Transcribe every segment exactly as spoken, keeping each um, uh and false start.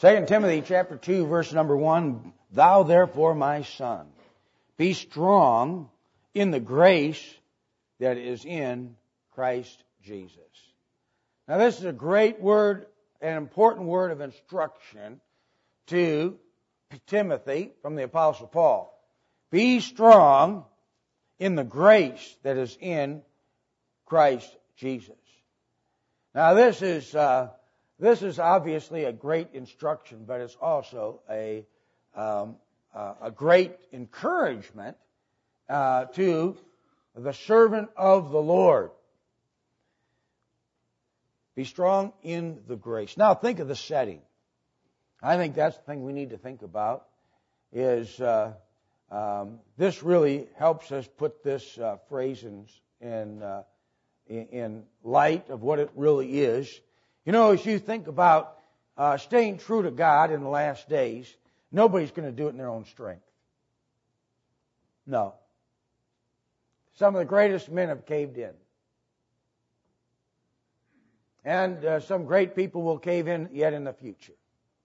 Second Timothy chapter two, verse number one, Thou therefore, my son, be strong in the grace that is in Christ Jesus. Now this is a great word, an important word of instruction to Timothy from the Apostle Paul. Be strong in the grace that is in Christ Jesus. Now this is uh, this is obviously a great instruction, but it's also a um, uh, a great encouragement uh, to the servant of the Lord. Be strong in the grace. Now think of the setting. I think that's the thing we need to think about. Is uh, um, this really helps us put this uh, phrase in in, uh, in light of what it really is. You know, as you think about uh, staying true to God in the last days, nobody's going to do it in their own strength. No. Some of the greatest men have caved in. And uh, some great people will cave in yet in the future.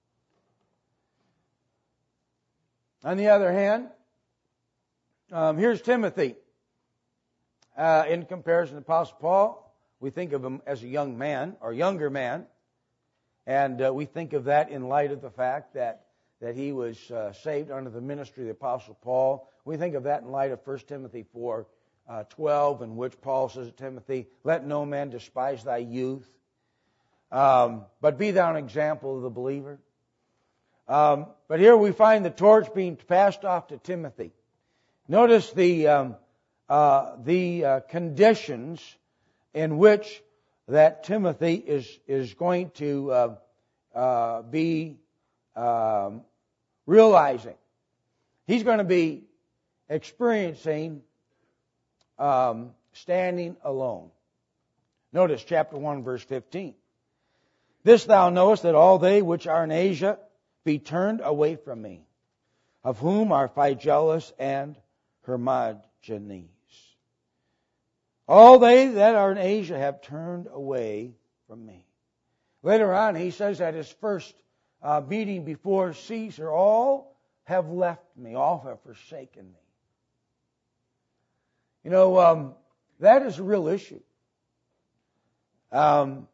On the other hand, um, here's Timothy. Uh, in comparison to Apostle Paul, we think of him as a young man or younger man. And uh, we think of that in light of the fact that, that he was uh, saved under the ministry of the Apostle Paul. We think of that in light of First Timothy four twelve, in which Paul says to Timothy, let no man despise thy youth, um, but be thou an example of the believer. Um, but here we find the torch being passed off to Timothy. Notice the um, uh, the uh, conditions in which that Timothy is is going to uh, uh, be um, realizing. He's going to be experiencing um, standing alone. Notice chapter one, verse fifteen. This thou knowest, that all they which are in Asia be turned away from me, of whom are Phygellus and Hermogenes. All they that are in Asia have turned away from me. Later on, he says at his first uh, meeting before Caesar, all have left me, all have forsaken me. You know, um, that is a real issue. Um,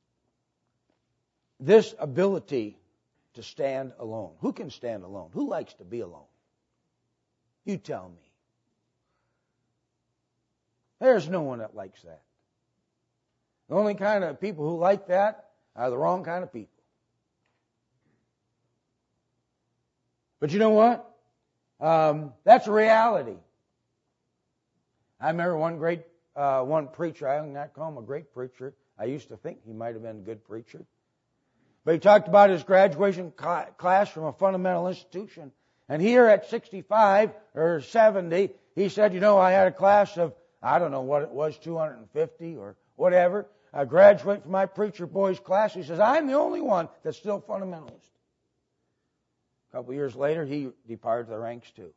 this ability to stand alone. Who can stand alone? Who likes to be alone? You tell me. There's no one that likes that. The only kind of people who like that are the wrong kind of people. But you know what? Um, that's a reality. I remember one great, uh, one preacher, I would not call him a great preacher. I used to think he might have been a good preacher. But he talked about his graduation class from a fundamental institution. And here at sixty-five or seventy, he said, you know, I had a class of, I don't know what it was, two hundred fifty or whatever. I graduate from my preacher boys class. He says, I'm the only one that's still fundamentalist. A couple of years later, he departed the ranks too.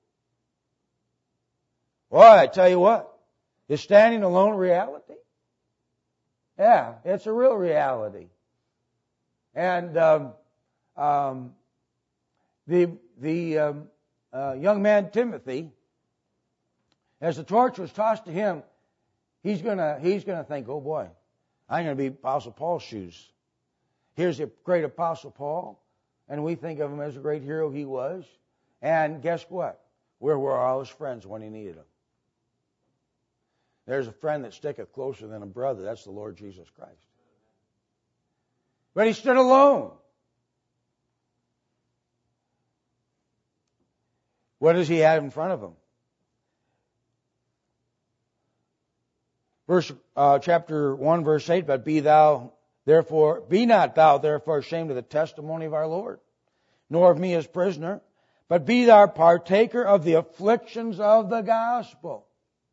Boy, I tell you what, is standing alone a reality? Yeah, it's a real reality. And um, um, the the um, uh, young man Timothy, as the torch was tossed to him, he's gonna he's gonna think, oh boy, I'm gonna be Apostle Paul's shoes. Here's the great Apostle Paul, and we think of him as a great hero he was. And guess what? Where were all his friends when he needed them? There's a friend that sticketh closer than a brother. That's the Lord Jesus Christ. But he stood alone. What does he have in front of him? Verse uh, chapter one, verse eight. But be thou therefore, be not thou therefore ashamed of the testimony of our Lord, nor of me as prisoner, but be thou partaker of the afflictions of the gospel.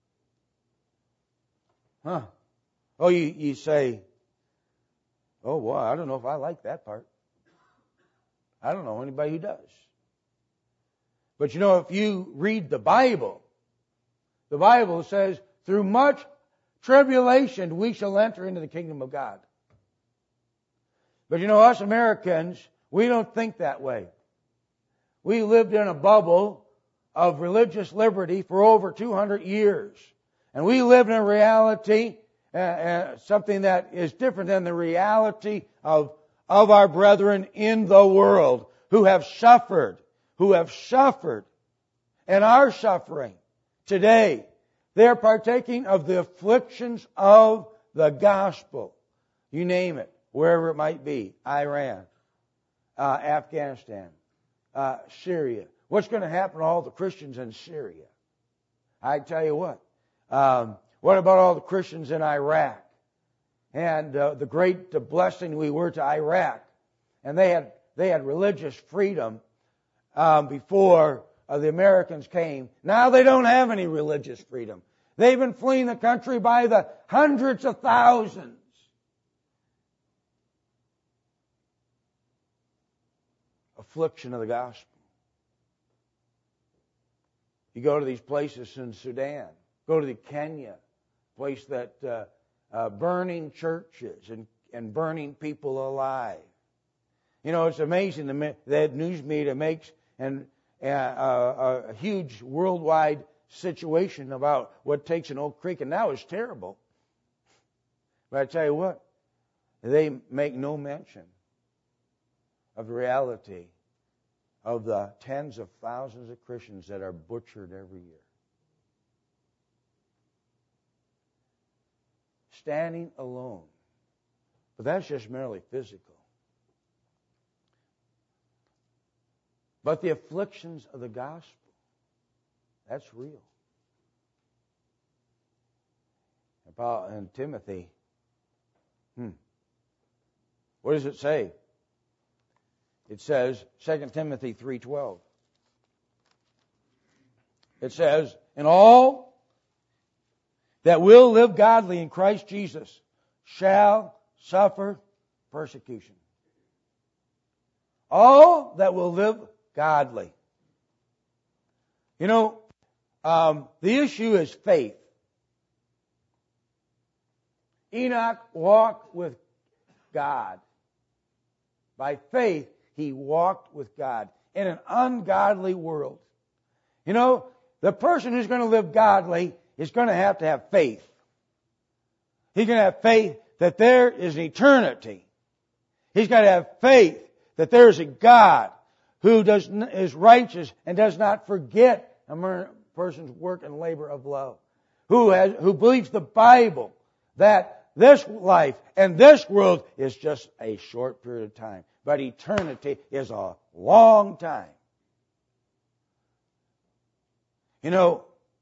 Huh? Oh, you you say, oh, boy, I don't know if I like that part. I don't know anybody who does. But you know, if you read the Bible, the Bible says, through much tribulation we shall enter into the kingdom of God. But you know, us Americans, We don't think that way. We lived in a bubble of religious liberty for over two hundred years. And we live in a reality, uh, uh, something that is different than the reality of, of our brethren in the world who have suffered, who have suffered and are suffering today. They're partaking of the afflictions of the gospel. You name it, wherever it might be. Iran, uh, Afghanistan, uh, Syria. What's going to happen to all the Christians in Syria? I tell you what. Um, what about all the Christians in Iraq? And uh, the great uh, blessing we were to Iraq. And they had they had religious freedom um, before uh, the Americans came. Now they don't have any religious freedom. They've been fleeing the country by the hundreds of thousands. Affliction of the gospel. You go to these places in Sudan. Go to the Kenya, place that uh, uh, burning churches and, and burning people alive. You know, it's amazing the, that news media makes an, uh, a, a huge worldwide situation about what takes in Oak Creek, and now it's terrible. But I tell you what, they make no mention of the reality of the tens of thousands of Christians that are butchered every year. Standing alone. But that's just merely physical. But the afflictions of the gospel, that's real. And Paul and Timothy, hmm, what does it say? It says, Second Timothy three twelve. It says, "And all that will live godly in Christ Jesus shall suffer persecution." All that will live godly. You know, um, the issue is faith. Enoch walked with God. By faith, he walked with God in an ungodly world. You know, the person who's going to live godly is going to have to have faith. He's going to have faith that there is an eternity. He's got to have faith that there is a God who does is righteous and does not forget a person's work and labor of love. Who has who believes the Bible that this life and this world is just a short period of time, but eternity is a long time. You know,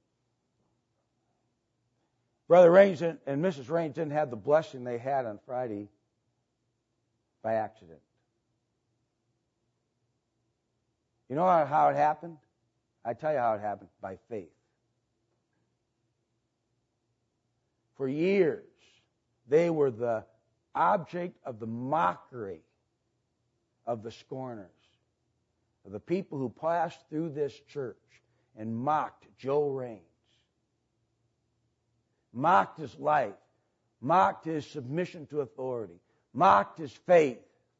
Brother Raines and Missus Raines didn't have the blessing they had on Friday by accident. You know how it happened? I tell you how it happened. By faith. For years, they were the object of the mockery of the scorners, of the people who passed through this church and mocked Joe Raines, mocked his life, mocked his submission to authority, mocked his faith.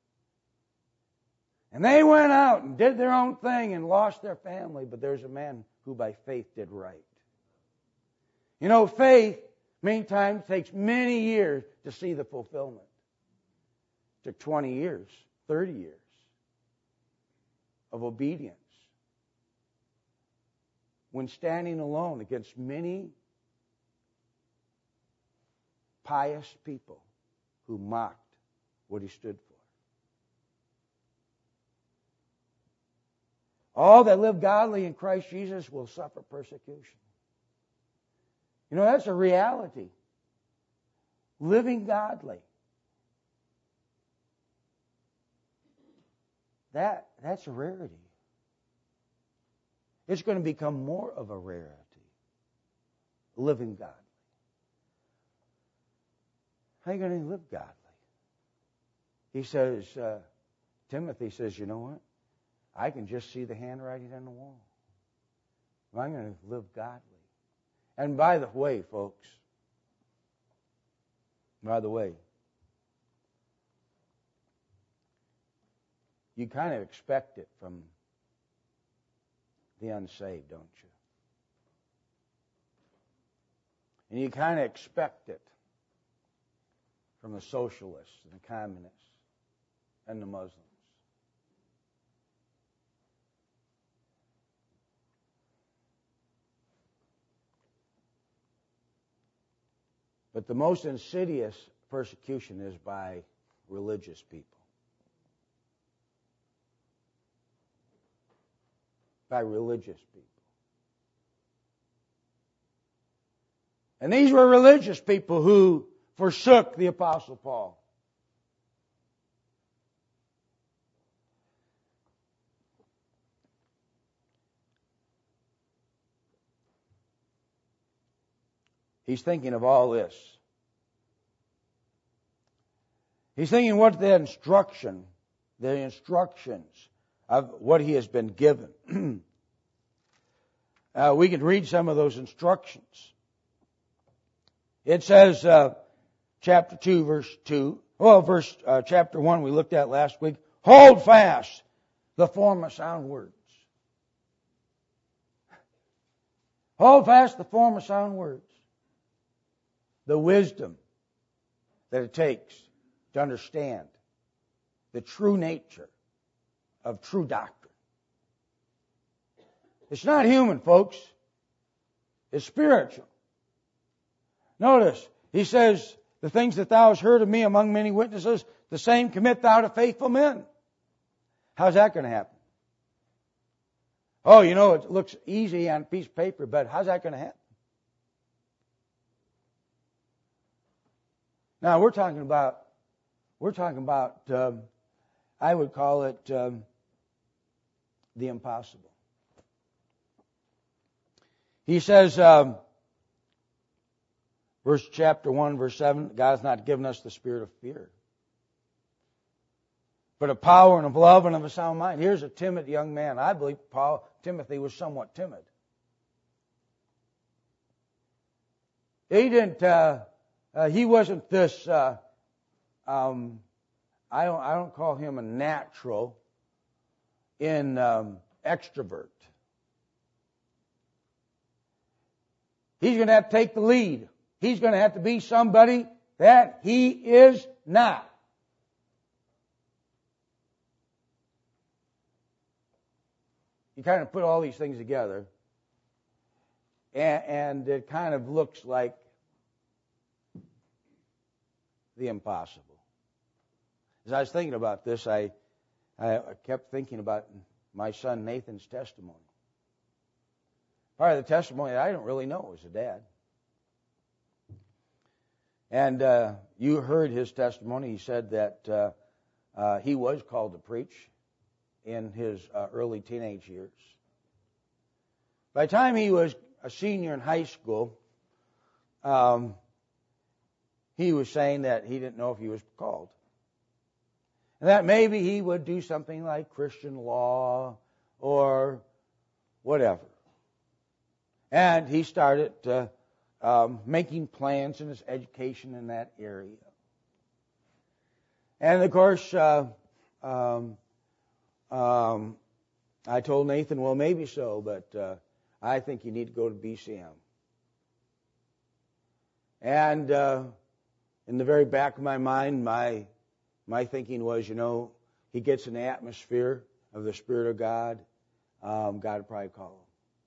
And they went out and did their own thing and lost their family, but there's a man who by faith did right. You know, faith many times takes many years to see the fulfillment. It took twenty years, thirty years of obedience. When standing alone against many pious people who mocked what he stood for. All that live godly in Christ Jesus will suffer persecution. You know, that's a reality. Living godly. That, that's a rarity. It's going to become more of a rarity. Living godly. How are you going to live godly? He says, uh, Timothy says, you know what? I can just see the handwriting on the wall. I'm going to live godly. And by the way, folks, by the way, you kind of expect it from the unsaved, don't you? And you kind of expect it from the socialists and the communists and the Muslims. But the most insidious persecution is by religious people. By religious people. And these were religious people who forsook the Apostle Paul. He's thinking of all this. He's thinking what the instruction, the instructions of what he has been given. uh, we can read some of those instructions. It says, uh, chapter two, verse two. Well, verse uh, chapter one we looked at last week. Hold fast the form of sound words. Hold fast the form of sound words. The wisdom that it takes to understand the true nature of true doctrine. It's not human, folks. It's spiritual. Notice, he says, the things that thou hast heard of me among many witnesses, the same commit thou to faithful men. How's that going to happen? Oh, you know, it looks easy on a piece of paper, but how's that going to happen? Now, we're talking about, we're talking about, um, I would call it um, the impossible. He says, um, verse chapter one, verse seven, God's not given us the spirit of fear, but of power and of love and of a sound mind. Here's a timid young man. I believe Paul, Timothy was somewhat timid. He didn't, uh, uh, he wasn't this, uh, um, I don't, I don't call him a natural in um, extrovert. He's going to have to take the lead. He's going to have to be somebody that he is not. You kind of put all these things together, and, and it kind of looks like the impossible. As I was thinking about this, I, I kept thinking about my son Nathan's testimony. Part of the testimony that I don't really know as a dad. And uh, you heard his testimony. He said that uh, uh, he was called to preach in his uh, early teenage years. By the time he was a senior in high school, um, he was saying that he didn't know if he was called. And that maybe he would do something like Christian law or whatever. And he started uh, um, making plans in his education in that area. And of course, uh, um, um, I told Nathan, well, maybe so, but uh, I think you need to go to B C M. And uh, in the very back of my mind, my my thinking was, you know, he gets in the atmosphere of the Spirit of God, um, God would probably call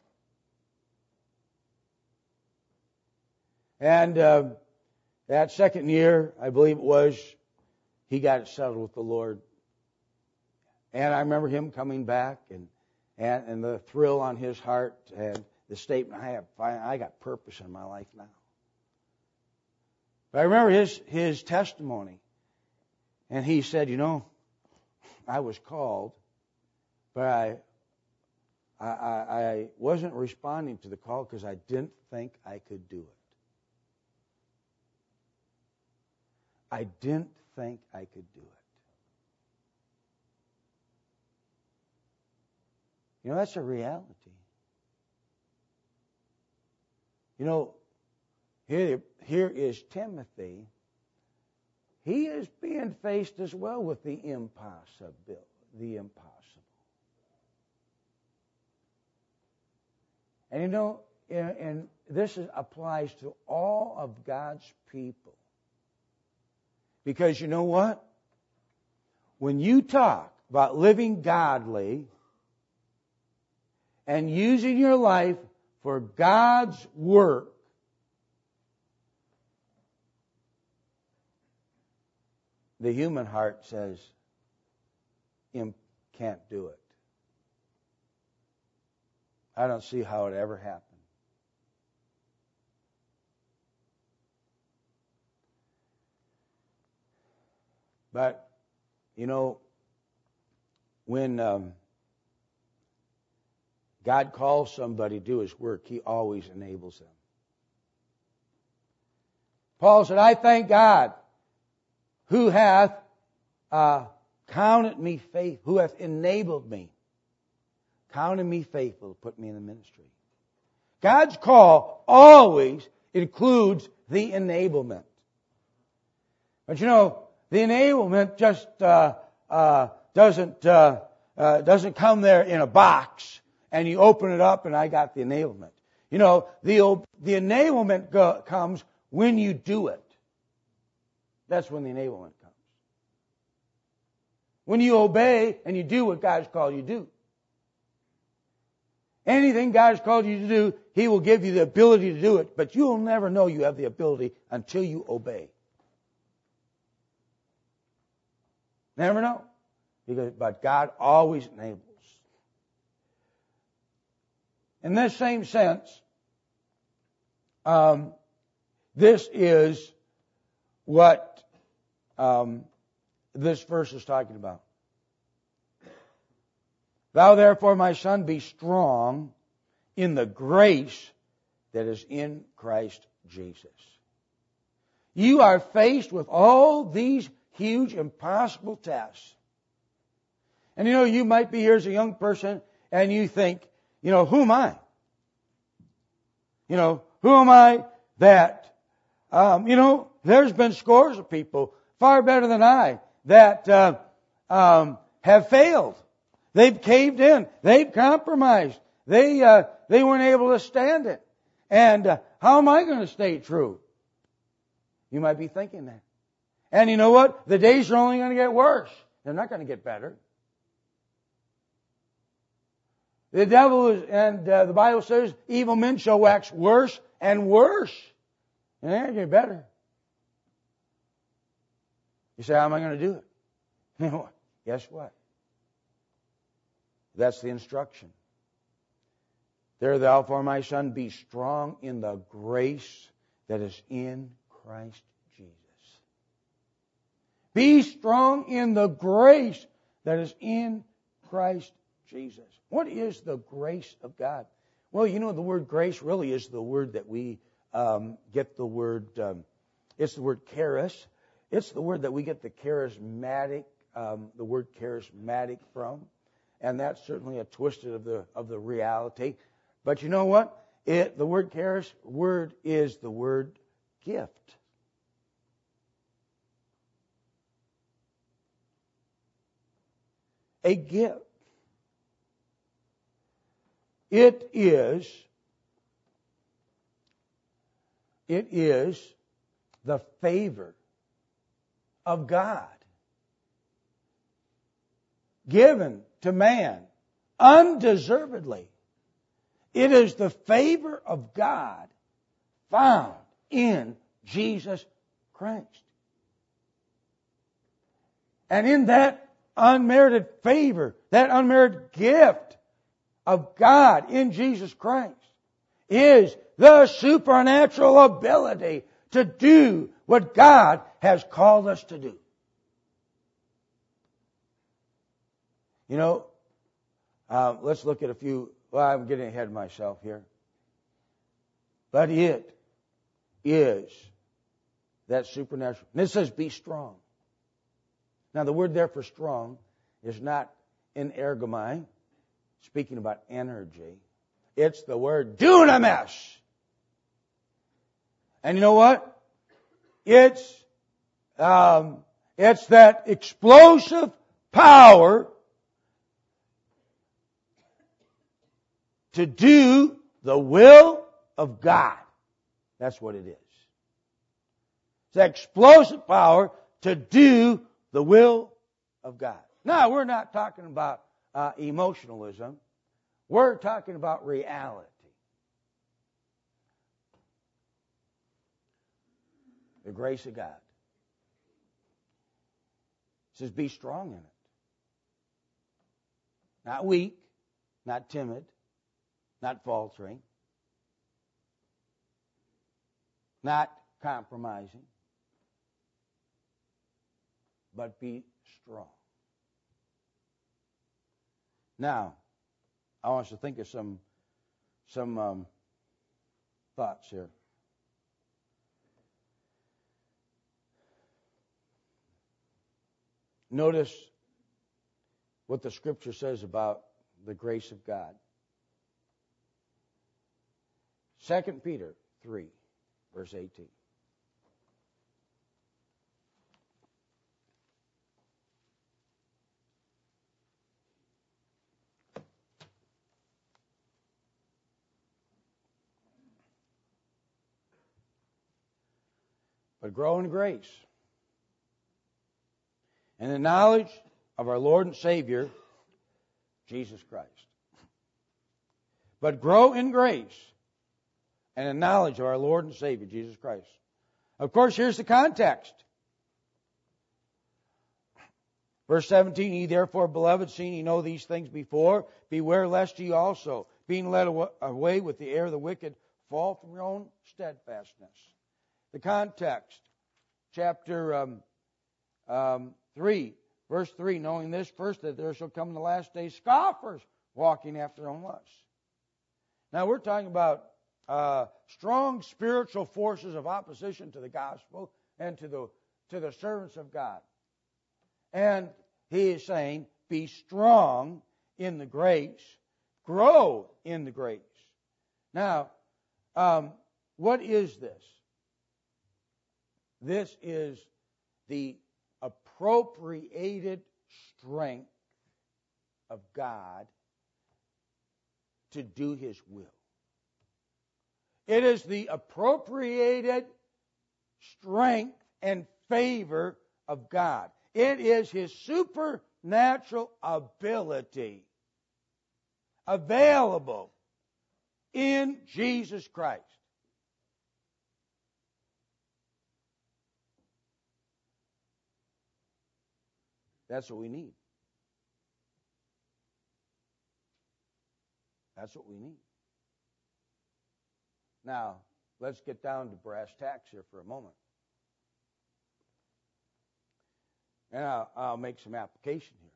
him. And uh, that second year, I believe it was, he got it settled with the Lord. And I remember him coming back and, and, and the thrill on his heart and the statement, I have, I got purpose in my life now. But I remember his, his testimony. And he said, you know, I was called, but I, I, I wasn't responding to the call because I didn't think I could do it. I didn't think I could do it. You know, that's a reality. You know, here, here is Timothy. He is being faced as well with the impossibility. the impossible. And you know, and this is, applies to all of God's people. Because you know what? When you talk about living godly and using your life for God's work, the human heart says, can't do it. I don't see how it ever happened. But, you know, when um, God calls somebody to do His work, He always enables them. Paul said, I thank God who hath uh, counted me faith, who hath enabled me, counted me faithful to put me in the ministry. God's call always includes the enablement. But you know, the enablement just uh, uh, doesn't uh, uh, doesn't come there in a box and you open it up and I got the enablement. You know, the the enablement go, comes when you do it. That's when the enablement comes. When you obey and you do what God's called you to do. Anything God has called you to do, He will give you the ability to do it, but you will never know you have the ability until you obey. Never know. Because, but God always enables. In this same sense, um, this is what um, this verse is talking about. Thou therefore, my son, be strong in the grace that is in Christ Jesus. You are faced with all these huge, impossible tests. And you know, you might be here as a young person and you think, you know, who am I? You know, who am I that, um, you know, there's been scores of people far better than I that uh, um, have failed. They've caved in. They've compromised. They uh, they weren't able to stand it. And uh, how am I going to stay true? You might be thinking that. And you know what? The days are only going to get worse. They're not going to get better. The devil is, and uh, the Bible says, evil men shall wax worse and worse. And they're not going to get better. You say, how am I going to do it? You know, guess what? That's the instruction. There thou, for my son, be strong in the grace that is in Christ Jesus. Be strong in the grace that is in Christ Jesus. What is the grace of God? Well, you know, the word grace really is the word that we um, get the word, um, it's the word charis. It's the word that we get the charismatic, um, the word charismatic from. And that's certainly a twisted of the of the reality. But you know what? It the word charis word is the word gift. A gift. It is it is the favor of God given to man undeservedly. It is the favor of God found in Jesus Christ. And in that unmerited favor, that unmerited gift of God in Jesus Christ is the supernatural ability to do what God has called us to do. You know, uh, let's look at a few. Well, I'm getting ahead of myself here. But it is that supernatural. And it says, be strong. Now, the word there for strong is not in ergomai, speaking about energy. It's the word dunamis. And you know what? It's, um, it's that explosive power to do the will of God. That's what it is. It's explosive power to do the will of God. Now, we're not talking about uh, emotionalism. We're talking about reality. The grace of God. It says, be strong in it. Not weak, not timid, not faltering, not compromising, but be strong. Now, I want us to think of some some um, thoughts here. Notice what the Scripture says about the grace of God. Second Peter three, verse eighteen. But grow in grace and the knowledge of our Lord and Savior, Jesus Christ. But grow in grace and in knowledge of our Lord and Savior, Jesus Christ. Of course, here's the context. Verse seventeen, ye therefore, beloved, seeing ye know these things before, beware lest ye also, being led away with the air of the wicked, fall from your own steadfastness. The context, chapter um, um, three, verse three, knowing this first, that there shall come in the last days scoffers, walking after their own lusts. Now we're talking about uh, strong spiritual forces of opposition to the gospel and to the to the servants of God. And he is saying, be strong in the grace, grow in the grace. Now, um, what is this? This is the appropriated strength of God to do His will. It is the appropriated strength and favor of God. It is His supernatural ability available in Jesus Christ. That's what we need. That's what we need. Now, let's get down to brass tacks here for a moment. And I'll, I'll make some application here.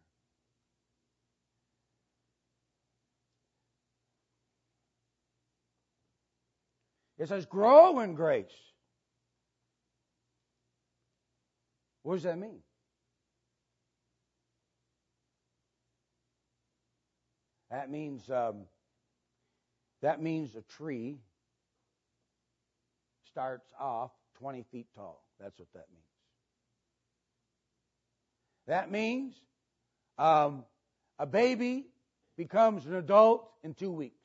It says, grow in grace. What does that mean? That means um, that means a tree starts off twenty feet tall. That's what that means. That means um, a baby becomes an adult in two weeks.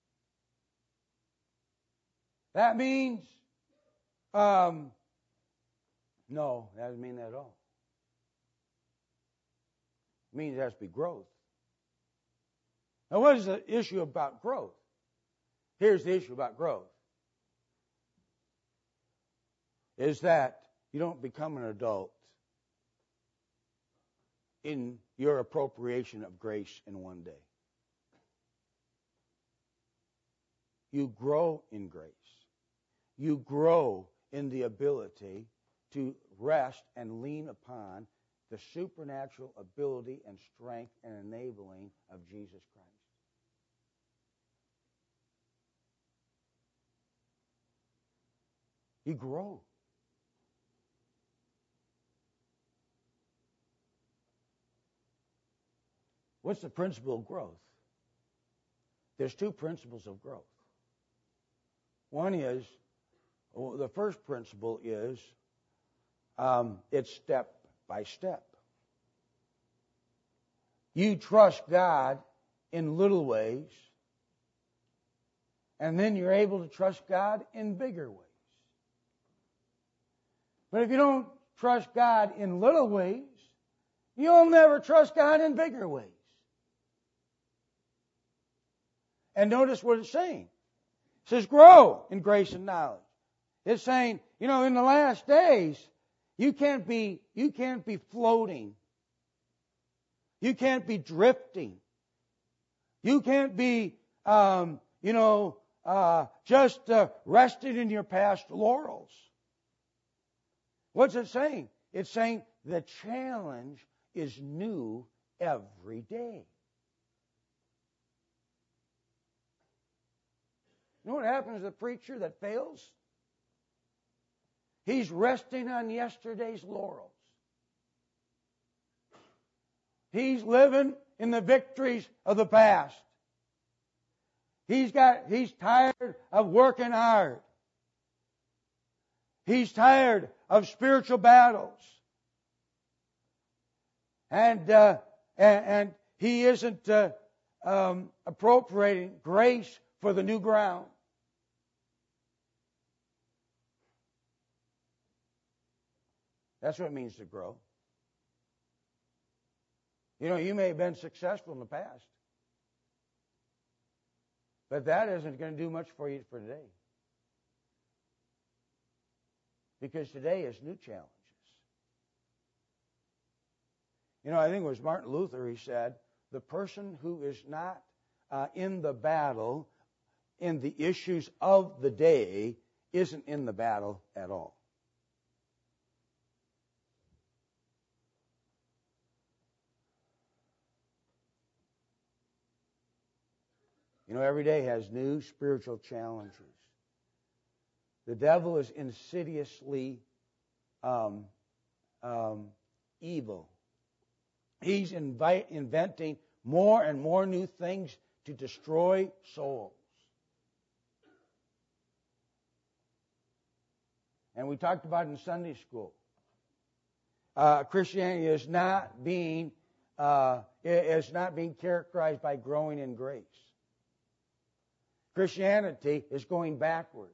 That means, um, no, that doesn't mean that at all. It means there has to be growth. Now, what is the issue about growth? Here's the issue about growth. Is that you don't become an adult in your appropriation of grace in one day. You grow in grace. You grow in the ability to rest and lean upon the supernatural ability and strength and enabling of Jesus Christ. You grow. What's the principle of growth? There's two principles of growth. One is, well, the first principle is um, it's step by step. You trust God in little ways, And then you're able to trust God in bigger ways. But if you don't trust God in little ways, you'll never trust God in bigger ways. And notice what it's saying. It says, grow in grace and knowledge. It's saying, you know, in the last days, you can't be, you can't be floating. You can't be drifting. You can't be, um, you know, uh, just uh, resting in your past laurels. What's it saying? It's saying the challenge is new every day. You know what happens to the preacher that fails? He's resting on yesterday's laurels. He's living in the victories of the past. He's got, he's tired of working hard. He's tired of spiritual battles. And, uh, and, and he isn't uh, um, appropriating grace for the new ground. That's what it means to grow. You know, you may have been successful in the past, but that isn't going to do much for you for today. Because today is new challenges. You know, I think it was Martin Luther, he said, the person who is not uh, in the battle, in the issues of the day, isn't in the battle at all. You know, every day has new spiritual challenges. The devil is insidiously um, um, evil. He's invite, inventing more and more new things to destroy souls. And we talked about it in Sunday school. Uh, Christianity is not being uh, is not being characterized by growing in grace. Christianity is going backwards.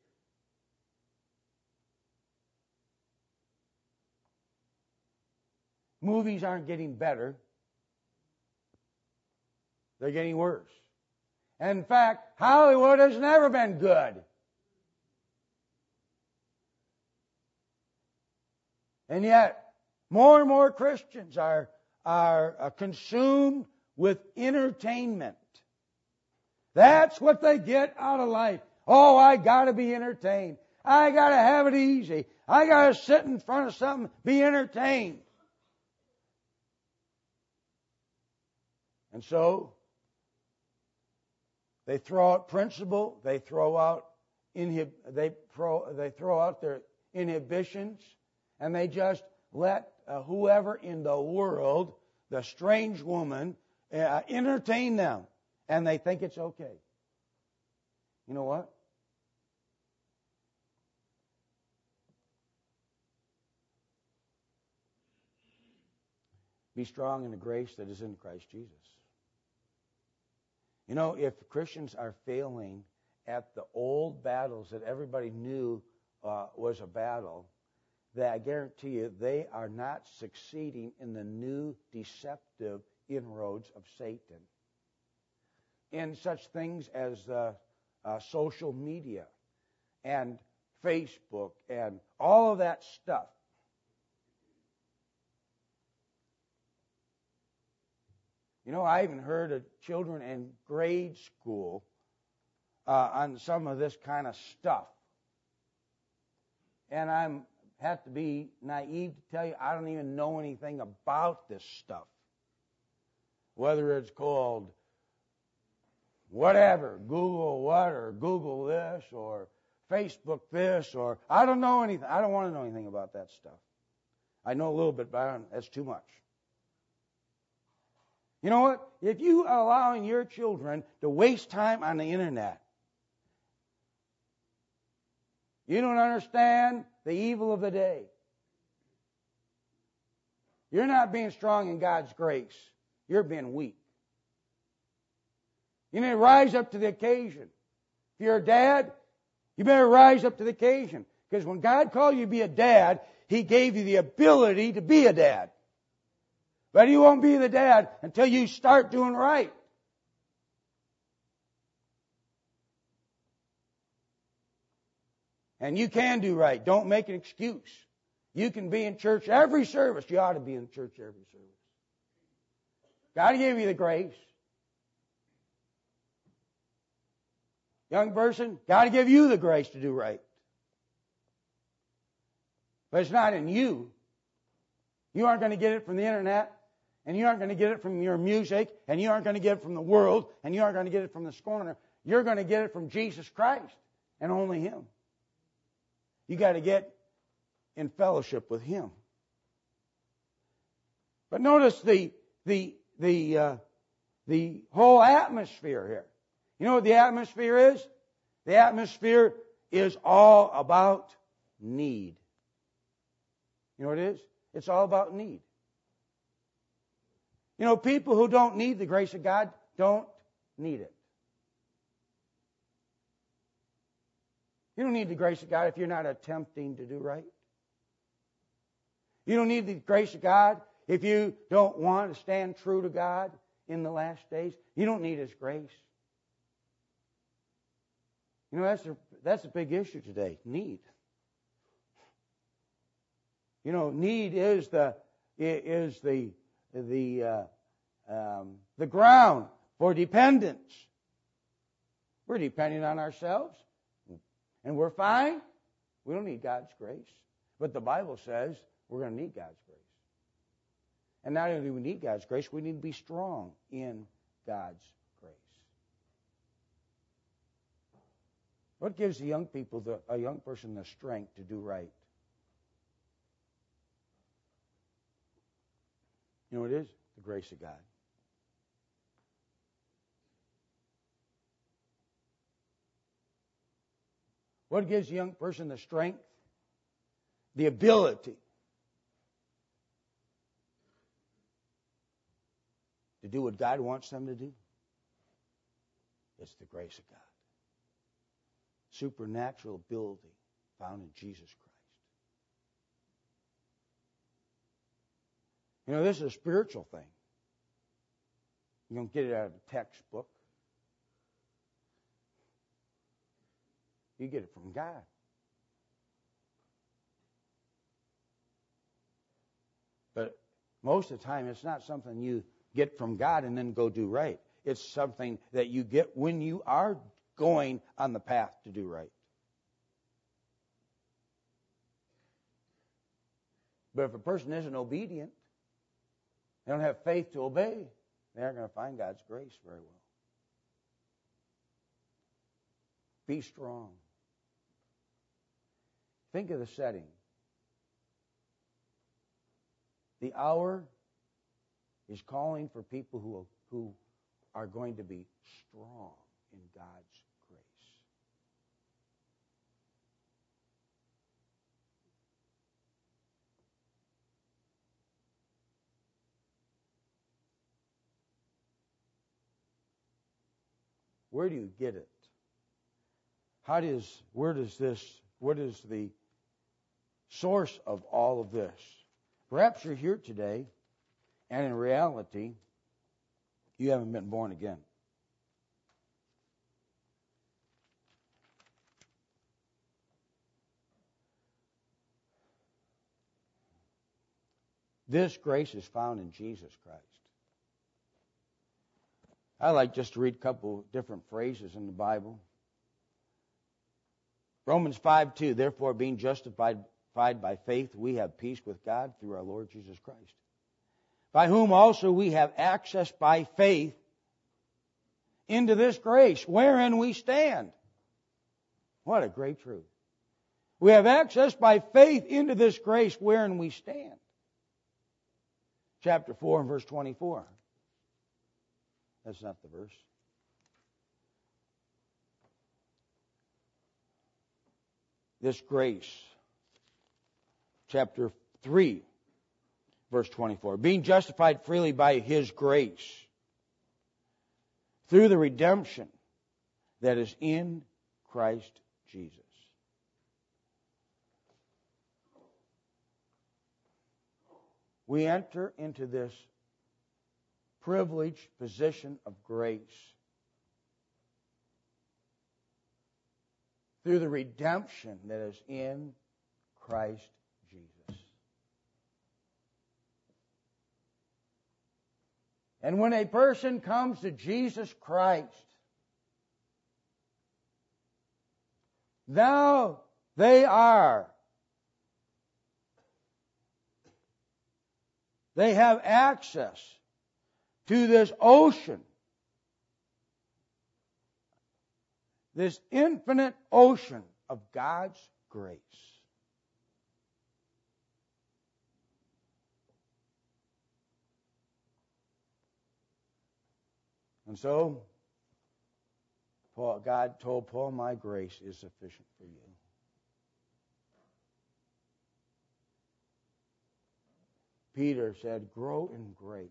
Movies aren't getting better. They're getting worse. And in fact, Hollywood has never been good. And yet, more and more Christians are, are, are consumed with entertainment. That's what they get out of life. Oh, I got to be entertained. I got to have it easy. I got to sit in front of something, be entertained. And so, they throw out principle, they throw out inhib- they throw they throw out their inhibitions, and they just let uh, whoever in the world, the strange woman, uh, entertain them, and they think it's okay. You know what? Be strong in the grace that is in Christ Jesus. You know, if Christians are failing at the old battles that everybody knew uh, was a battle, that I guarantee you they are not succeeding in the new deceptive inroads of Satan. In such things as uh, uh, social media and Facebook and all of that stuff. You know, I even heard of children in grade school uh, on some of this kind of stuff. And I have to be naive to tell you, I don't even know anything about this stuff. Whether it's called whatever, Google what, or Google this, or Facebook this, or I don't know anything. I don't want to know anything about that stuff. I know a little bit, but I don't, that's too much. You know what? If you are allowing your children to waste time on the internet, you don't understand the evil of the day. You're not being strong in God's grace. You're being weak. You need to rise up to the occasion. If you're a dad, you better rise up to the occasion. Because when God called you to be a dad, He gave you the ability to be a dad. But you won't be the dad until you start doing right. And you can do right. Don't make an excuse. You can be in church every service. You ought to be in church every service. God gave you the grace. Young person, God gave you the grace to do right. But it's not in you. You aren't going to get it from the internet, and you aren't going to get it from your music, and you aren't going to get it from the world, and you aren't going to get it from the scorner. You're going to get it from Jesus Christ and only Him. You got to get in fellowship with Him. But notice the the the uh, the whole atmosphere here. You know what the atmosphere is? The atmosphere is all about need. You know what it is? It's all about need. You know, people who don't need the grace of God don't need it. You don't need the grace of God if you're not attempting to do right. You don't need the grace of God if you don't want to stand true to God in the last days. You don't need His grace. You know, that's a, that's a big issue today, need. You know, need is the is the the uh, um, the ground for dependence. We're depending on ourselves, and we're fine. We don't need God's grace, but the Bible says we're going to need God's grace. And not only do we need God's grace, we need to be strong in God's grace. What gives the young people, the, a young person, the strength to do right? You know what it is? The grace of God. What gives a young person the strength? The ability to do what God wants them to do? It's the grace of God. Supernatural ability found in Jesus Christ. You know, this is a spiritual thing. You don't get it out of a textbook. You get it from God. But most of the time, it's not something you get from God and then go do right. It's something that you get when you are going on the path to do right. But if a person isn't obedient, they don't have faith to obey, they aren't going to find God's grace very well. Be strong. Think of the setting. The hour is calling for people who, who are going to be strong in God's grace. Where do you get it? How does, where does this, what is the source of all of this? Perhaps you're here today, and in reality, you haven't been born again. This grace is found in Jesus Christ. I like just to read a couple different phrases in the Bible. Romans five two, therefore being justified by faith, we have peace with God through our Lord Jesus Christ, by whom also we have access by faith into this grace, wherein we stand. What a great truth. We have access by faith into this grace, wherein we stand. Chapter four and verse twenty-four. That's not the verse. This grace. Chapter three, verse twenty-four. Being justified freely by His grace through the redemption that is in Christ Jesus. We enter into this privileged position of grace through the redemption that is in Christ Jesus. And when a person comes to Jesus Christ, now they are, they have access to this ocean, this infinite ocean of God's grace. And so, Paul, God told Paul, my grace is sufficient for you. Peter said, grow in grace.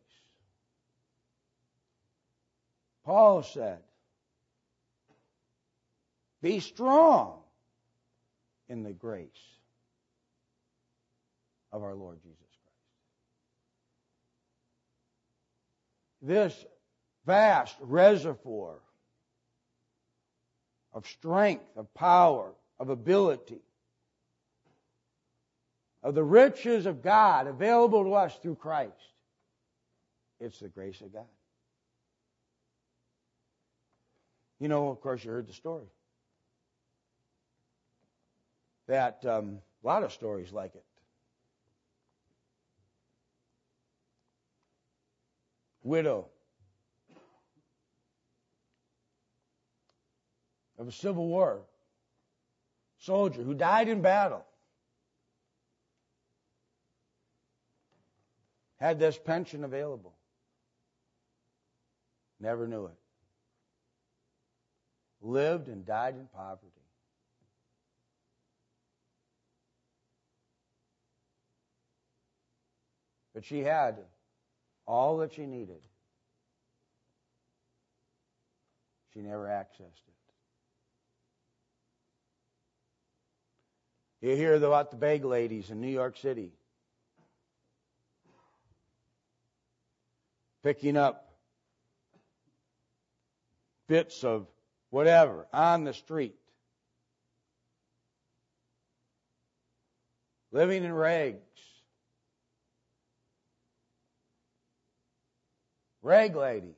Paul said, be strong in the grace of our Lord Jesus Christ. This vast reservoir of strength, of power, of ability, of the riches of God available to us through Christ, it's the grace of God. You know, of course, you heard the story. That um, a lot of stories like it. Widow of a Civil War soldier who died in battle had this pension available. Never knew it. Lived and died in poverty. But she had all that she needed. She never accessed it. You hear about the bag ladies in New York City picking up bits of whatever on the street, living in rags. Rag lady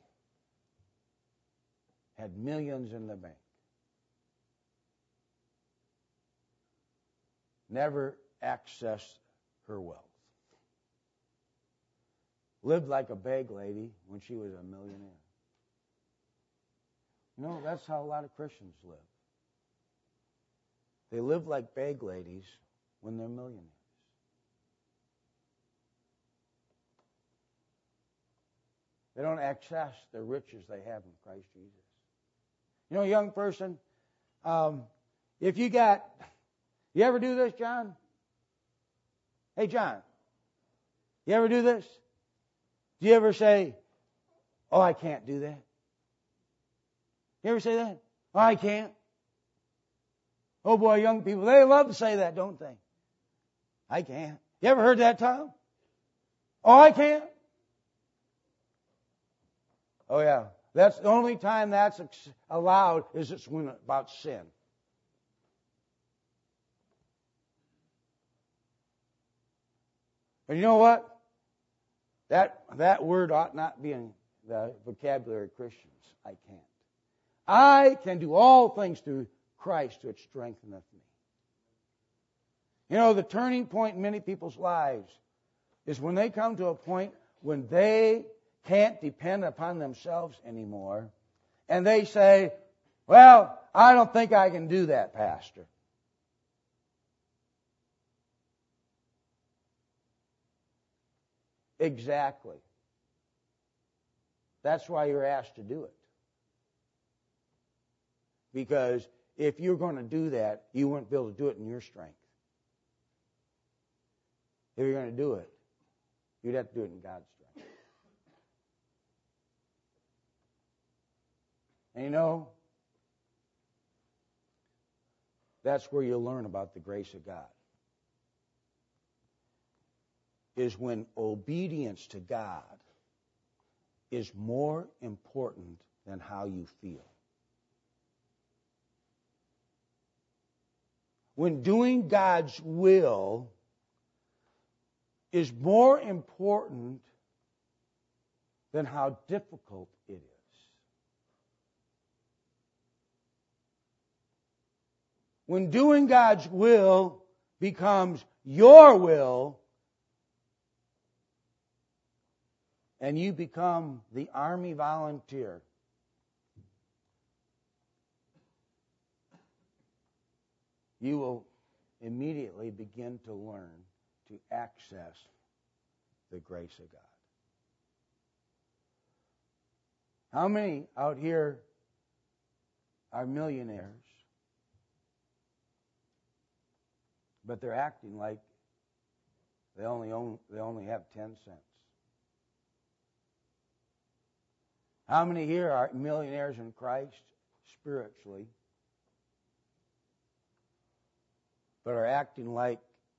had millions in the bank. Never accessed her wealth. Lived like a bag lady when she was a millionaire. You know, that's how a lot of Christians live. They live like bag ladies when they're millionaires. They don't access the riches they have in Christ Jesus. You know, young person, um, if you got, you ever do this, John? Hey, John, you ever do this? Do you ever say, oh, I can't do that? You ever say that? Oh, I can't. Oh, boy, young people, they love to say that, don't they? I can't. You ever heard that, Tom? Oh, I can't. Oh, yeah. That's the only time that's allowed is it's when about sin. But you know what? That that word ought not be in the vocabulary of Christians. I can't. I can do all things through Christ which strengtheneth me. You know, the turning point in many people's lives is when they come to a point when they can't depend upon themselves anymore, and they say, well, I don't think I can do that, Pastor. Exactly. That's why you're asked to do it. Because if you're going to do that, you wouldn't be able to do it in your strength. If you're going to do it, you'd have to do it in God's strength. And you know, That's where you'll learn about the grace of God. Is when obedience to God is more important than how you feel. When doing God's will is more important than how difficult it is. When doing God's will becomes your will, and you become the army volunteer, you will immediately begin to learn to access the grace of God. How many out here are millionaires, but they're acting like they only own, they only have ten cents? How many here are millionaires in Christ spiritually, but are acting like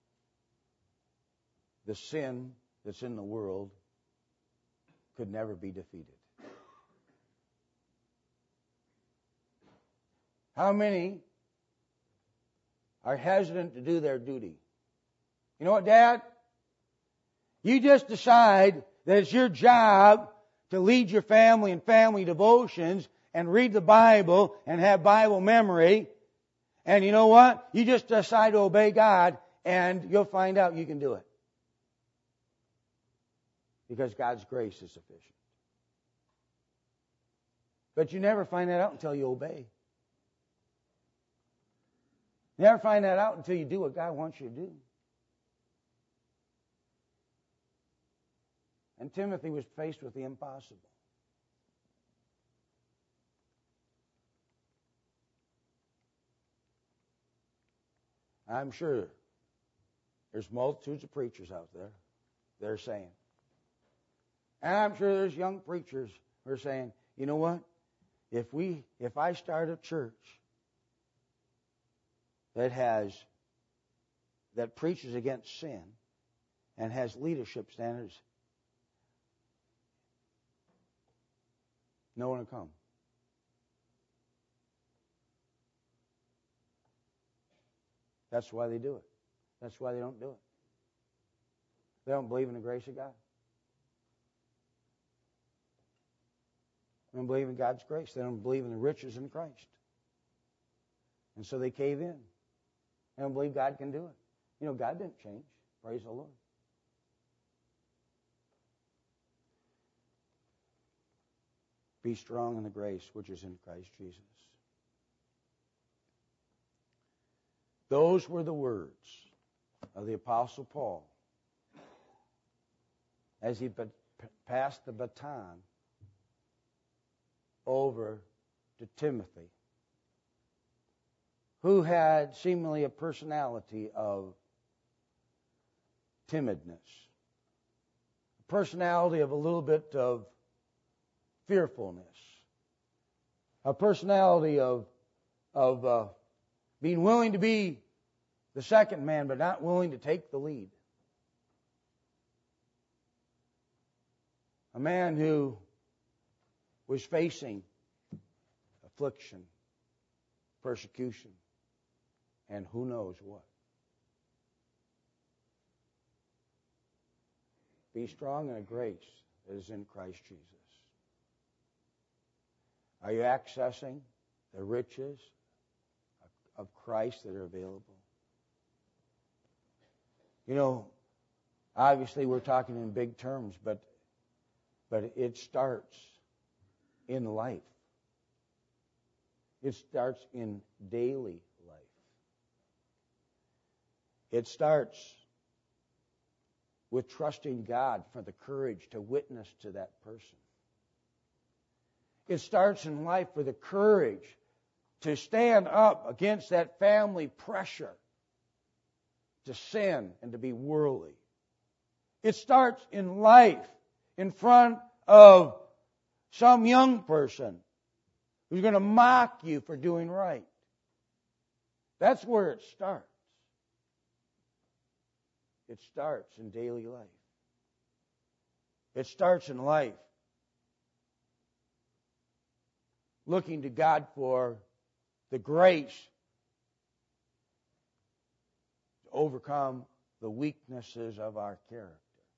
the sin that's in the world could never be defeated? How many are hesitant to do their duty? You know what, Dad? You just decide that it's your job to lead your family in family devotions and read the Bible and have Bible memory. And you know what? You just decide to obey God and you'll find out you can do it. Because God's grace is sufficient. But you never find that out until you obey. You never find that out until you do what God wants you to do. And Timothy was faced with the impossible. I'm sure there's multitudes of preachers out there that are saying, and I'm sure there's young preachers who are saying, you know what? If we, if I start a church that has, that preaches against sin and has leadership standards, no one will come. That's why they do it. That's why they don't do it. They don't believe in the grace of God. They don't believe in God's grace. They don't believe in the riches in Christ. And so they cave in. They don't believe God can do it. You know, God didn't change. Praise the Lord. Be strong in the grace which is in Christ Jesus. Those were the words of the Apostle Paul as he passed the baton over to Timothy, who had seemingly a personality of timidness, a personality of a little bit of fearfulness, a personality of of uh, being willing to be the second man, but not willing to take the lead. A man who was facing affliction, persecution, and who knows what. Be strong in a grace that is in Christ Jesus. Are you accessing the riches of Christ that are available? You know, obviously we're talking in big terms, but but it starts in life. It starts in daily life. It starts with trusting God for the courage to witness to that person. It starts in life with the courage to stand up against that family pressure to sin and to be worldly. It starts in life in front of some young person who's going to mock you for doing right. That's where it starts. It starts in daily life. It starts in life. Looking to God for the grace to overcome the weaknesses of our character.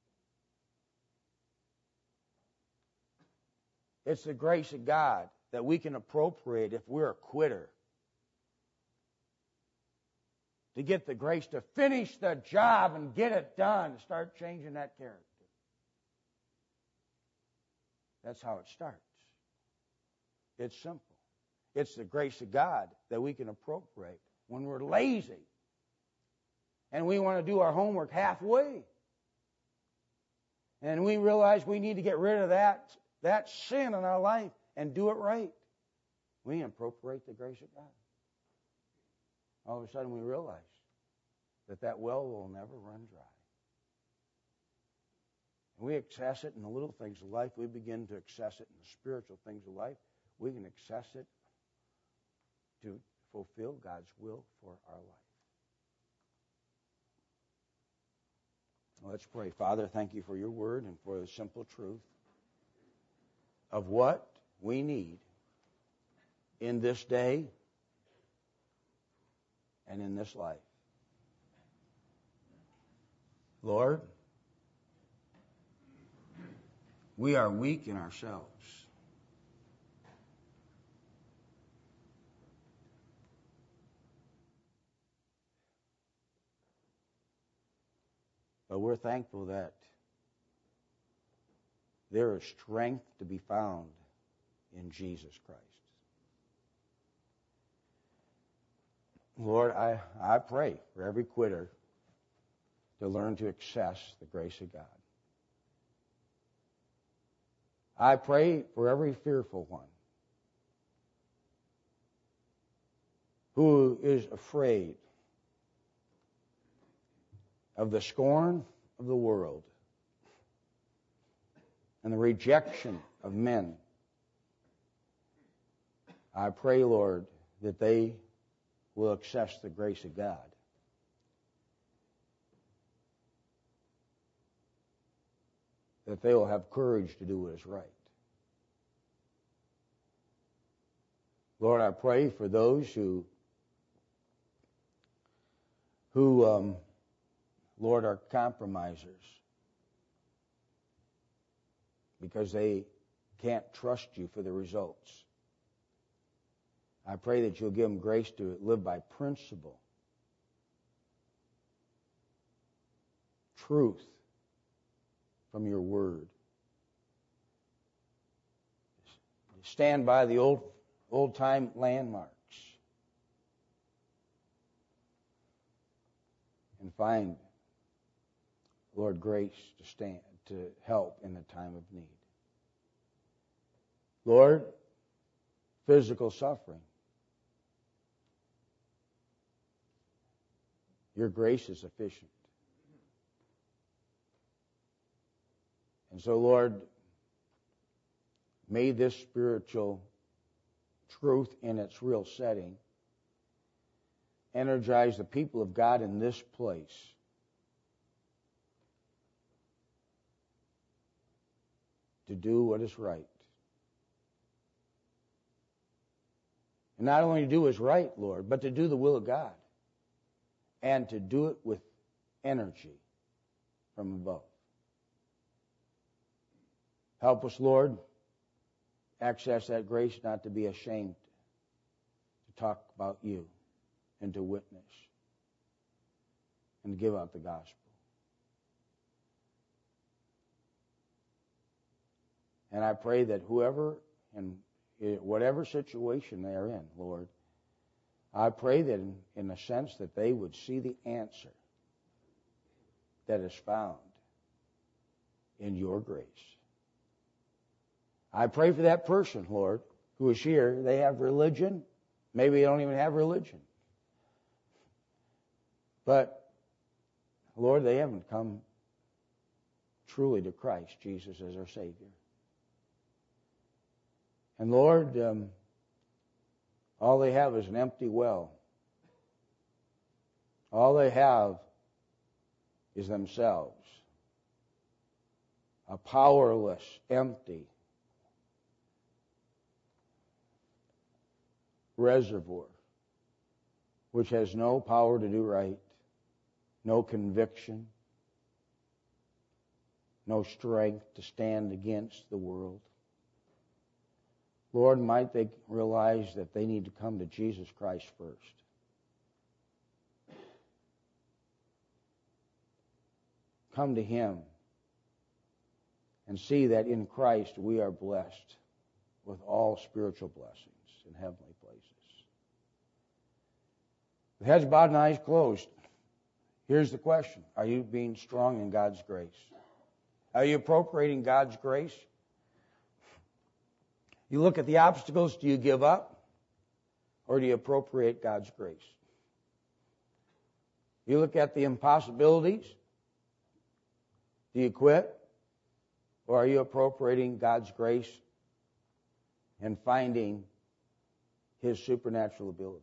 It's the grace of God that we can appropriate if we're a quitter. To get the grace to finish the job and get it done, to start changing that character. That's how it starts. It's simple. It's the grace of God that we can appropriate when we're lazy and we want to do our homework halfway. And we realize we need to get rid of that, that sin in our life and do it right. We appropriate the grace of God. All of a sudden we realize that that well will never run dry. And we access it in the little things of life. We begin to access it in the spiritual things of life. We can access it to fulfill God's will for our life. Let's pray. Father, thank you for your word and for the simple truth of what we need in this day and in this life. Lord, we are weak in ourselves. But we're thankful that there is strength to be found in Jesus Christ. Lord, I, I pray for every quitter to learn to access the grace of God. I pray for every fearful one who is afraid of the scorn of the world and the rejection of men. I pray, Lord, that they will access the grace of God. That they will have courage to do what is right. Lord, I pray for those who, who um, Lord, are compromisers because they can't trust you for the results. I pray that you'll give them grace to live by principle, truth from your word. Stand by the old old-time landmarks and find, Lord, grace to stand, to help in the time of need. Lord, physical suffering. Your grace is sufficient. And so, Lord, may this spiritual truth in its real setting energize the people of God in this place to do what is right. And not only to do what is right, Lord, but to do the will of God. And to do it with energy from above. Help us, Lord, access that grace not to be ashamed to talk about you and to witness and to give out the gospel. And I pray that whoever, in whatever situation they are in, Lord, I pray that in, in a sense that they would see the answer that is found in your grace. I pray for that person, Lord, who is here. They have religion. Maybe they don't even have religion. But, Lord, they haven't come truly to Christ Jesus as our Savior. And, Lord, um, all they have is an empty well All they have is themselves. A powerless, empty reservoir which has no power to do right, no conviction, no strength to stand against the world. Lord, might they realize that they need to come to Jesus Christ first. Come to Him and see that in Christ we are blessed with all spiritual blessings in heavenly places. With heads bowed and eyes closed, here's the question. Are you being strong in God's grace? Are you appropriating God's grace? You look at the obstacles, do you give up? Or do you appropriate God's grace? You look at the impossibilities, do you quit? Or are you appropriating God's grace and finding His supernatural ability?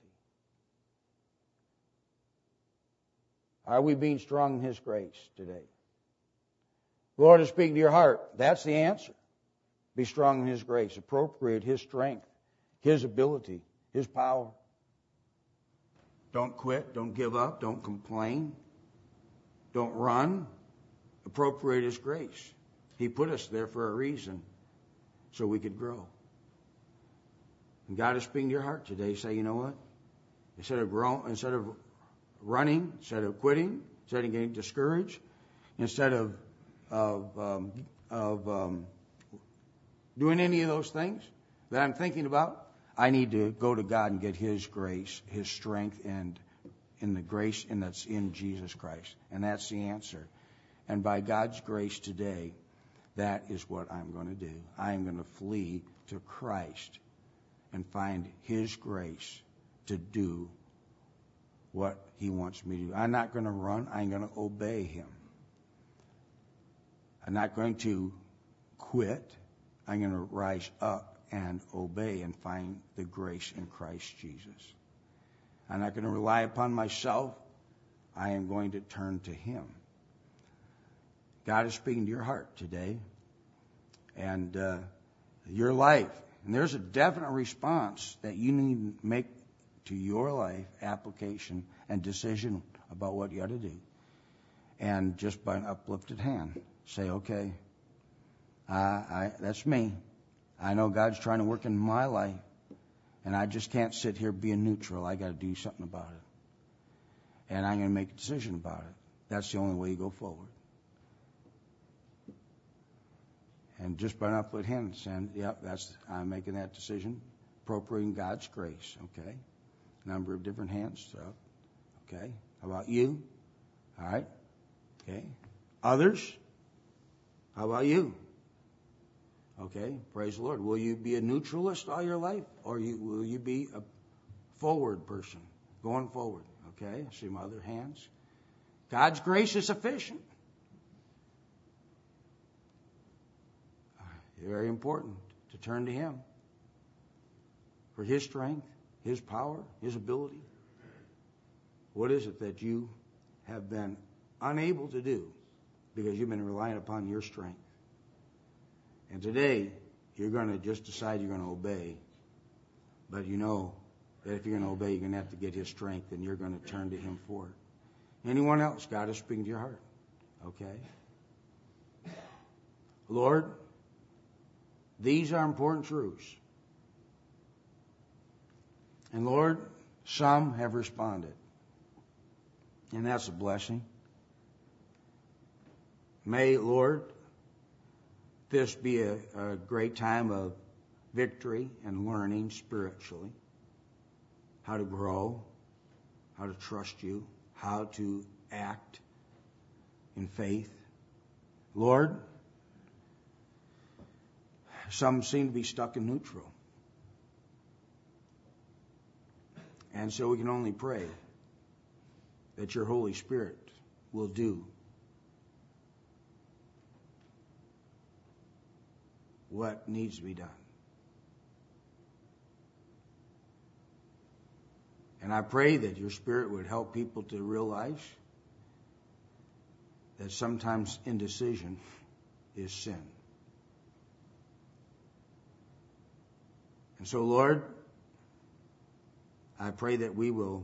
Are we being strong in His grace today? The Lord is speaking to your heart. That's the answer. Be strong in His grace. Appropriate His strength, His ability, His power. Don't quit. Don't give up. Don't complain. Don't run. Appropriate His grace. He put us there for a reason, so we could grow. And God is speaking to your heart today. Say, you know what? Instead of growing, instead of running, instead of quitting, instead of getting discouraged, instead of of um, of um, doing any of those things that I'm thinking about, I need to go to God and get His grace, His strength, and in the grace and that's in Jesus Christ. And that's the answer. And by God's grace today, that is what I'm going to do. I'm going to flee to Christ and find His grace to do what He wants me to do. I'm not going to run. I'm going to obey Him. I'm not going to quit. I'm going to rise up and obey and find the grace in Christ Jesus. I'm not going to rely upon myself. I am going to turn to Him. God is speaking to your heart today and uh, your life. And there's a definite response that you need to make to your life, application and decision about what you ought to do. And just by an uplifted hand, say, okay, I, I, that's me. I know God's trying to work in my life, and I just can't sit here being neutral. I got to do something about it. And I'm going to make a decision about it. That's the only way you go forward. And just by an uplifted hand, saying, yep, that's, I'm making that decision, appropriating God's grace, okay? Number of different hands up. Okay. How about you? All right. Okay. Others? How about you? Okay. Praise the Lord. Will you be a neutralist all your life? Or you, will you be a forward person, going forward? Okay. I see my other hands. God's grace is sufficient. Very important to turn to Him for His strength, His power, His ability. What is it that you have been unable to do because you've been relying upon your strength? And today, you're going to just decide you're going to obey. But you know that if you're going to obey, you're going to have to get His strength, and you're going to turn to Him for it. Anyone else? God is speaking to your heart. Okay? Lord, these are important truths. And Lord, some have responded. And that's a blessing. May, Lord, this be a, a great time of victory and learning spiritually. How to grow, how to trust You, how to act in faith. Lord, some seem to be stuck in neutral. And so we can only pray that Your Holy Spirit will do what needs to be done. And I pray that your Spirit would help people to realize that sometimes indecision is sin. And so, Lord, I pray that we will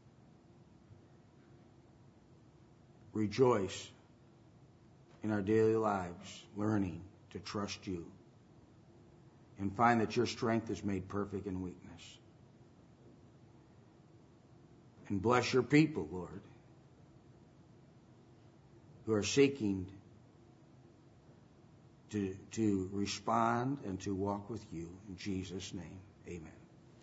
rejoice in our daily lives, learning to trust you, and find that your strength is made perfect in weakness. And bless your people, Lord, who are seeking to, to respond and to walk with you. In Jesus' name, amen.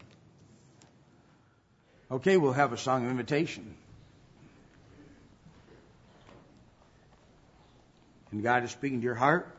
Okay, we'll have a song of invitation. And God is speaking to your heart.